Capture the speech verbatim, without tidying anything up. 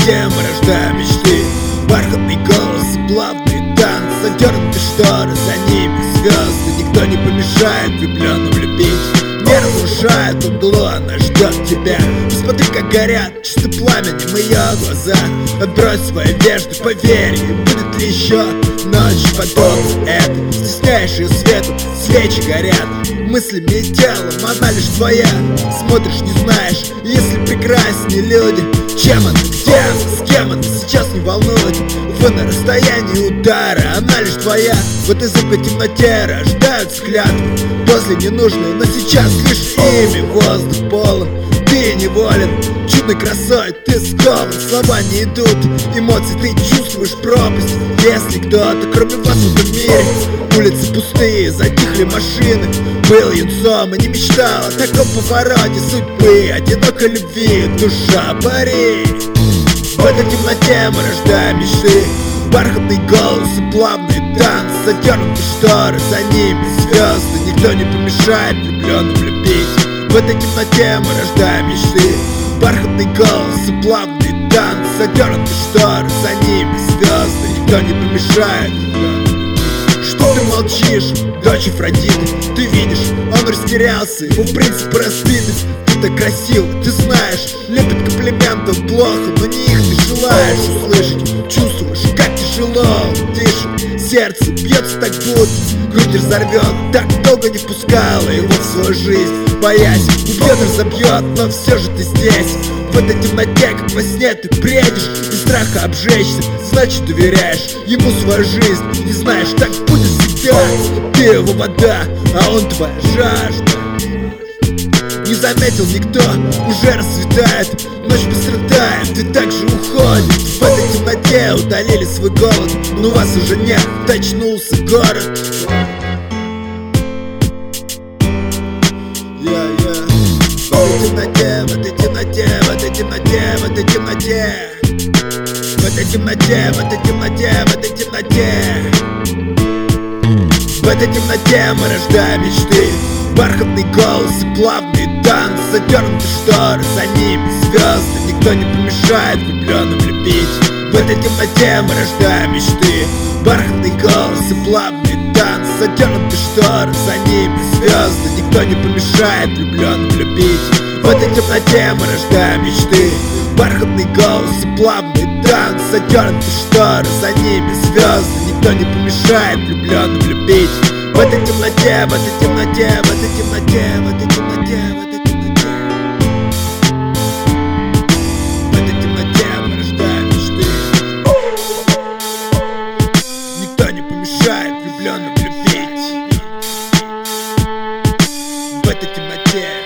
темноте мы рождаем мечты. Бархатный голос и плавный танц, задернуты шторы, за ними звезды. Никто не помешает влюбленным любить, не разрушает угло, она ждет тебя. Посмотри, как горят чисто пламенем ее глаза. Отбрось свои одежды, поверь, и будет ли еще ночь подобна этой? Стесняешь ее свету, свечи горят. Мыслями и телом она лишь твоя. Смотришь, не знаешь, если прекраснее люди. Чем она, где она, с кем она, сейчас не волнует. Вы на расстоянии удара, она лишь твоя. В этой зыбкой темноте рождают взгляд после ненужной, но сейчас лишь ими воздух полон. Ты неволен чудной красой, ты скован, слова не идут. Эмоции ты чувствуешь пропасть. Если кто-то кроме вас в этом мире. Улицы пустые, затихли машины. Был юнцом и не мечтал о таком повороте судьбы. Одинокой любви душа парит. В этой темноте мы рождаем мечты. Бархатный голос и плавный танц, задернуты шторы, за ними звезды. Никто не помешает влюбленным любить. В этой темноте мы рождаем мечты. Бархатный голос и плавный танц, задернуты шторы, за ними звезды. Никто не помешает. Что ты молчишь, дочь Афродиты? Ты видишь, он растерялся, ему в принципе разбиты. Ты так красив, ты знаешь, лепят комплиментов плохо, но не их ты желаешь услышать. Чувствуешь, как тяжело он дышит, сердце бьется так будто грудь разорвет. Так долго не впускала его в свою жизнь, боясь, убьет, разобьет, но все же ты здесь. В этой темноте, как во сне, ты бредишь, без страха обжечься. Значит, доверяешь ему свою жизнь, не знаешь, так будет всегда. Ты его вода, а он твоя жажда. Не заметил никто, уже расцветает, ночь быстро тает, ты также уходишь. В этой темноте удалили свой голод, но вас уже нет, очнулся город. Yeah, yeah. В этой темноте, в этой темноте, в этой темноте, в этой темноте. В этой темноте, в этой темноте, в этой темноте. В этой темноте мы рождаем мечты. Бархатный голос и плавный танц, задернуты шторы, за ними звезды. Никто не помешает влюбленным любить. В этой темноте мы рождаем мечты. Бархатный голос и плавный танц, задернуты шторы, за ними звезды. Никто не помешает влюбленным любить. В этой темноте мы рождаем мечты. Бархатный голос и плавный танц, задернуты шторы, за ними звезды. Никто не помешает влюбленным любить. В этой темноте, в этой темноте, в этой темноте, в этой темноте, в этой темноте. В этой темноте мы рождаем мечты. Никто не помешает влюбленным любить. В этой темноте.